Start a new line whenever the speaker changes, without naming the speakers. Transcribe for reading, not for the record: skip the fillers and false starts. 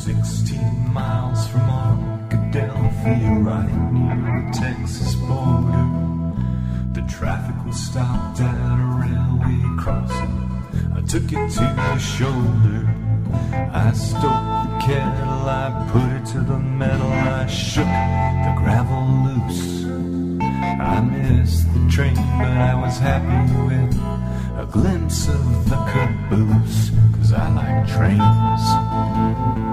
16 miles from Arkadelphia, right near the Texas border. The traffic was stopped at a railway crossing. I took it to the shoulder. I stoked the kettle, I put it to the metal, I shook the gravel loose. I missed the train, but I was happy with a glimpse of the caboose, 'cause I like trains.